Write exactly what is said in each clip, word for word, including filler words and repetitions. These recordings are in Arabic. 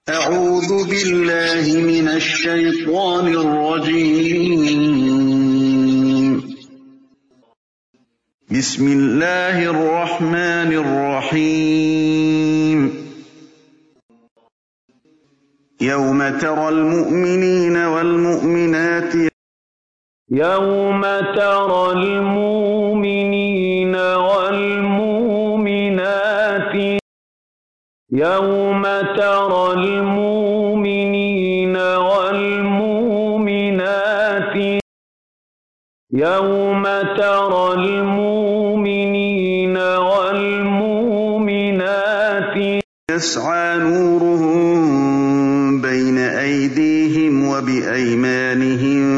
أعوذ بالله من الشيطان الرجيم. بسم الله الرحمن الرحيم. يوم ترى المؤمنين والمؤمنات يوم ترى المؤمنين والمؤمنات يوم ترى المؤمنين والمؤمنات يوم ترى المؤمنين والمؤمنات يسعى نورهم بين أيديهم وبأيمانهم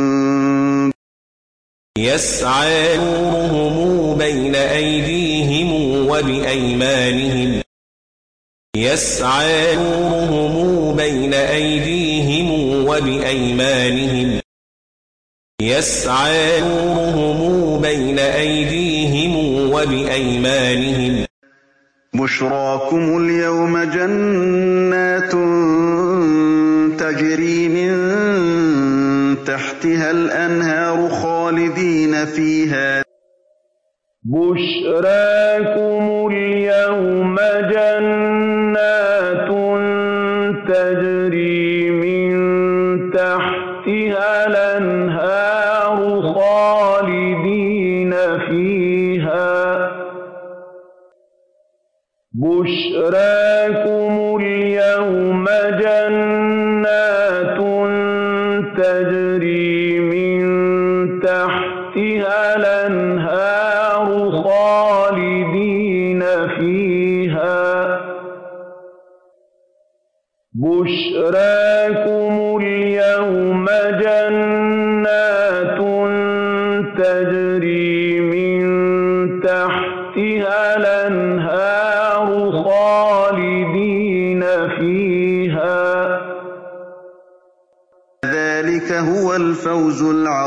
يسعى نورهم بين أيديهم وبأيمانهم يسعى نورهم بين أيديهم وبأيمانهم يسعى نورهم بين أيديهم وبأيمانهم بشراكم اليوم جنات تجري من تحتها الأنهار خالدين فيها بشراكم اليوم جنات تجري من تحتها الأنهار خالدين فيها بشراكم اليوم جنات تجري من تحتها الأنهار خالدين فيها بشراكم اليوم جنات تجري من تحتها الأنهار خالدين فيها ذلك هو الفوز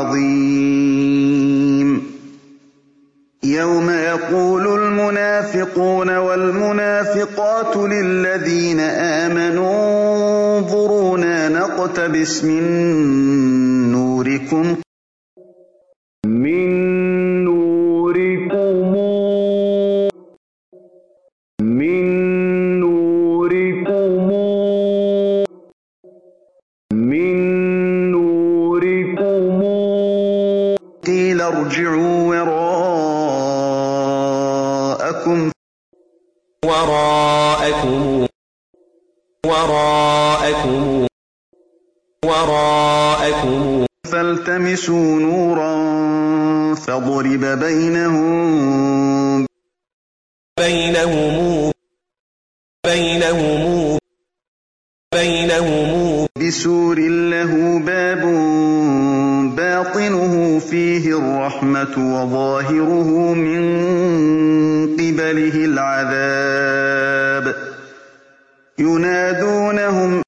العظيم. يوم يقول المنافقون والمنافقات للذين آمنوا انظرونا نقتبس من نوركم من نوركم من نوركم من نوركم قيل ارجعوا وراءكم وراءكم وراءكم وراءكم فالتمسوا نورا فضرب بينهم بينهم بينهم بينهم بسور له باب باطنه فيه الرحمة وظاهره من قبله العذاب ينادونهم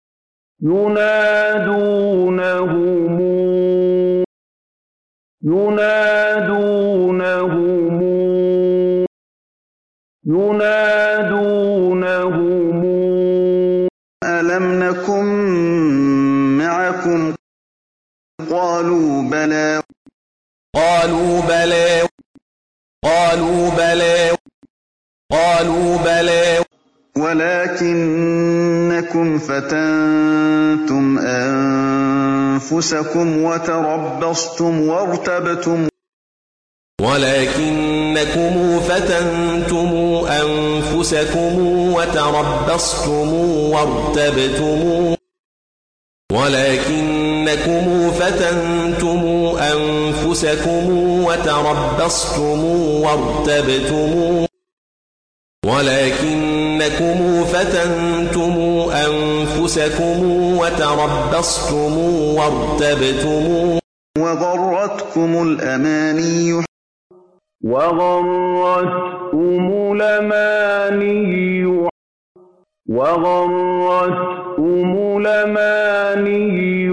ينادونهم ينادونهم ينادونهم ألم نكن معكم قالوا بلى قالوا بلى قالوا بلى قالوا بلى ولكنكم فتنتم أنفسكم وتربصتم وارتبتم ولكنكم فتنتم أنفسكم وتربصتم وارتبتم ولكنكم فتنتم أنفسكم وتربصتم وارتبتم ولكنكم فتنتم أنفسكم وتربصتم وارتبتم وغرتكم الأماني وغرتكم الأماني وغرتكم الأماني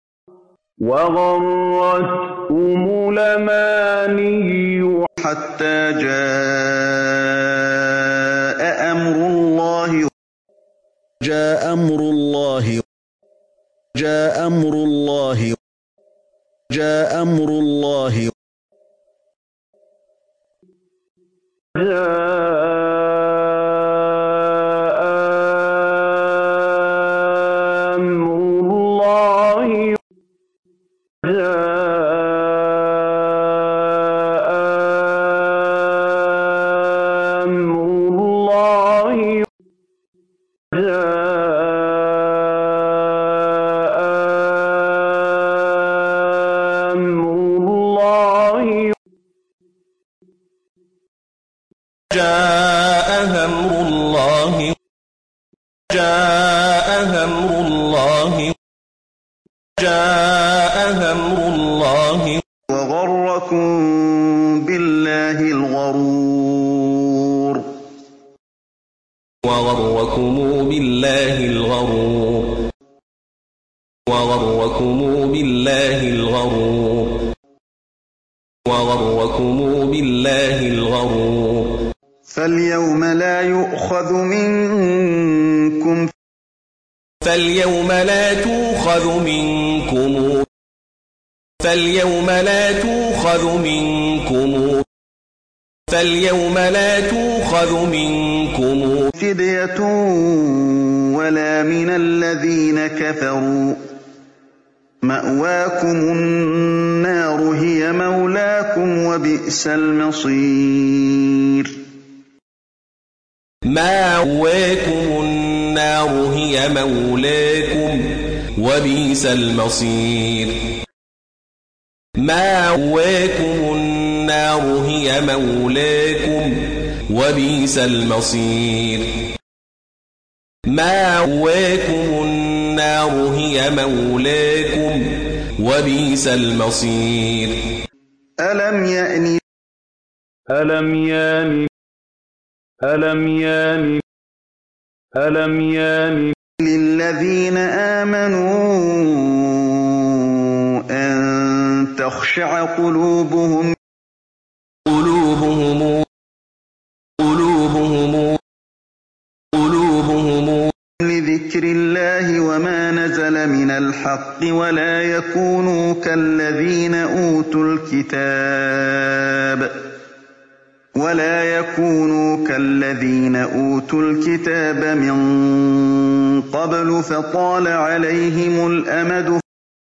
وغرتكم الأماني حتى جاء أمر الله جاء أمر الله جاء أمر الله جاء أمر الله جاء أمر الله جاء أمر الله جاء أمر الله جاء أمر الله جاء أمر الله جاء أمر الله وغركم بالله الغرور وغركم بالله الغرور وغركم بالله الغرور وغركم بالله الغرور فاليوم لا يؤخذ منكم فاليوم لا تؤخذ منكم فاليوم لا تؤخذ منكم فاليوم لا تؤخذ منكم فدية ولا من الذين كفروا مأواكم النار هي مولاكم وبئس المصير مأواكم النار هي مولاكم وبئس المصير مأواكم النار هي مولاكم وبئس المصير مأواكم النار هي مولاكم وبئس المصير ألم يأن ألم يان ألم يان ألم يان للذين آمنوا أن تخشع قلوبهم قلوبهم قلوبهم قلوبهم لذكر الله وما نزل من الحق ولا يكونوا كالذين أوتوا الكتاب ولا يكونوا كالذين أوتوا الكتاب من قبل فطال عليهم الأمد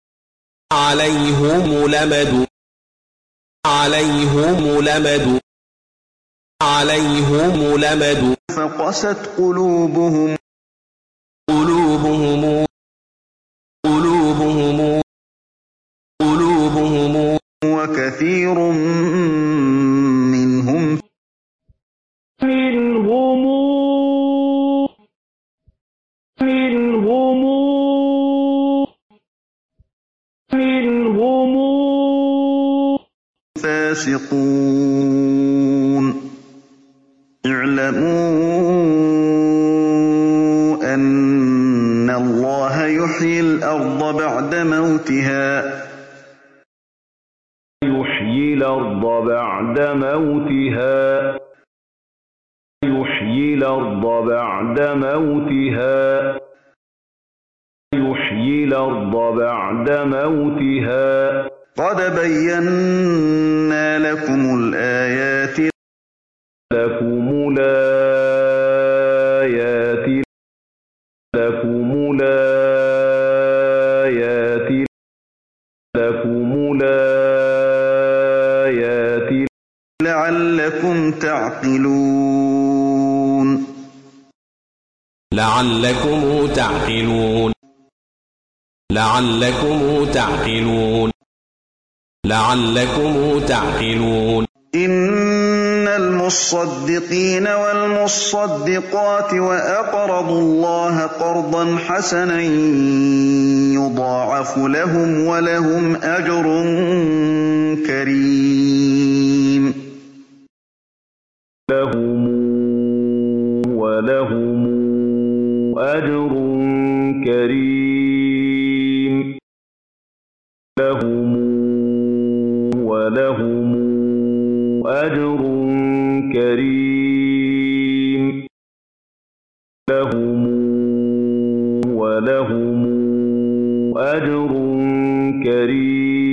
عليهم لمد عليهم لمد عليهم لمد فقست قلوبهم قلوبهم قلوبهم قلوبهم وكثير منهم منهم منهم منهم فاسقون اعلموا أن الله يحيي الأرض بعد موتها يحيي الأرض بعد موتها يحيي الأرض بعد موتها يحيي الأرض بعد موتها قد بينا لكم الآيات لكم الآيات لكم الآيات لكم الآيات لعلكم تعقلون لعلكم تعقلون لعلكم تعقلون لعلكم تعقلون إن المصدقين والمصدقات وأقرضوا الله قرضا حسنا يضاعف لهم ولهم أجر كريم لهم ولهم أجر كريم لهم ولهم أجر كريم لهم ولهم أجر كريم.